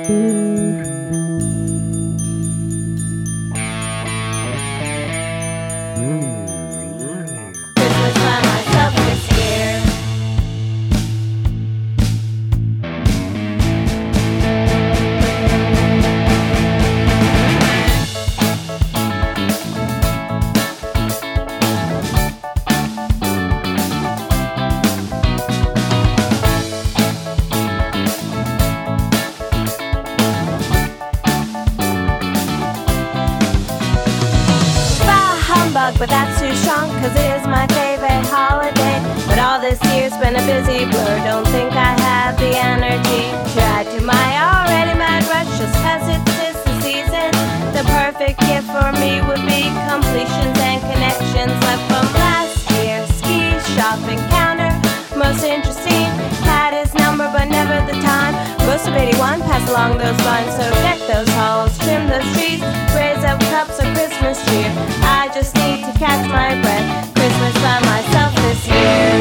Christmas by myself this year. But that's too strong, cause it is my favorite holiday. But all this year's been a busy blur, don't think I have the energy to add to my already mad rush, just cause it's the season. The perfect gift for me would be completions and connections left from last year. Ski shop encounter, most interesting, had his number but never the time. Most of 81 pass along those lines, so deck those halls, trim those trees, raise up cups of Christmas cheer. I just need to catch my breath. Christmas by myself this year.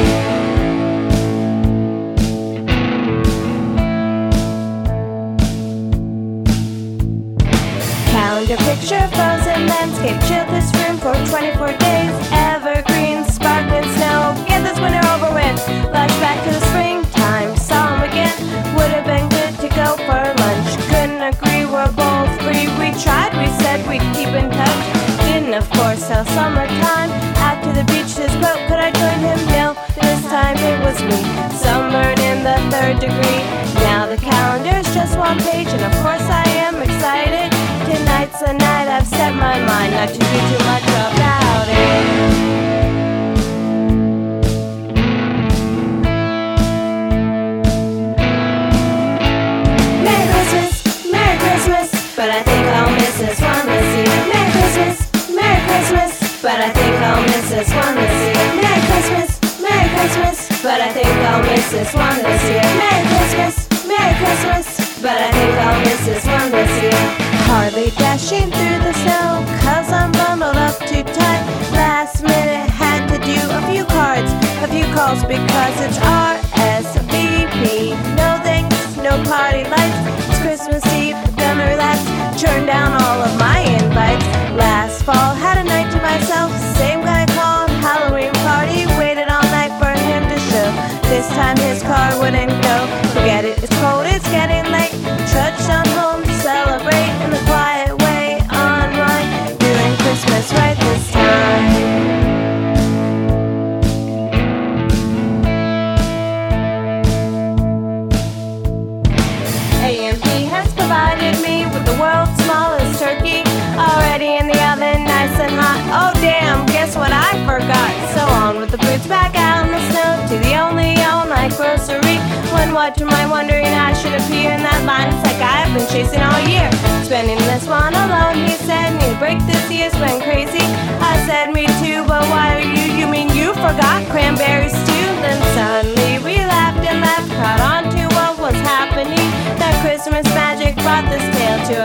Calendar picture, frozen landscape, chill this room for 24 days. Evergreen, sparkling snow, get this winter over with. Flashback to the springtime, saw him again. Would have been good to go for lunch. Couldn't agree, we're both free. We tried, we said we'd keep in touch. Didn't, of course, till summertime. Out to the beach, his quote, could I join him? No, this time it was me. Sunburned in the 3rd degree. Now the calendar's just one page, and of course I am excited. Tonight's the night I've set my mind not to do too much about it. But I think I'll miss this one this year. Merry Christmas, but I think I'll miss this one this year. Merry Christmas, but I think I'll miss this one this year. Merry Christmas, but I think I'll miss this one this year. Hardly dashing through the snow, cause I'm bundled up too tight. Last minute had to do a few cards, a few calls, because it's RSVP. No thanks, no party lights. It's Christmas Eve, gonna relax, turn down all of my invites. Last fall, had a night to myself. Same guy called, Halloween party. Waited all night for him to show. This time his car wouldn't go. Forget it, it's cold, it's getting late. Trudged on home to celebrate in the quiet way. Unwind, doing Christmas right this time. AMP has provided me with the world's smallest turkey, already in the oven, nice and hot. Oh damn, guess what I forgot? So on with the boots, back out in the snow to the only all-night grocery. When what am I wondering I should appear in that line? It's like I've been chasing all year. Spending this one alone, he said. Need a break this year's been crazy. I said me too, but why are you? You mean you forgot cranberry stew? Then suddenly we laughed and laughed, caught on to what was happening. That Christmas magic brought this tale to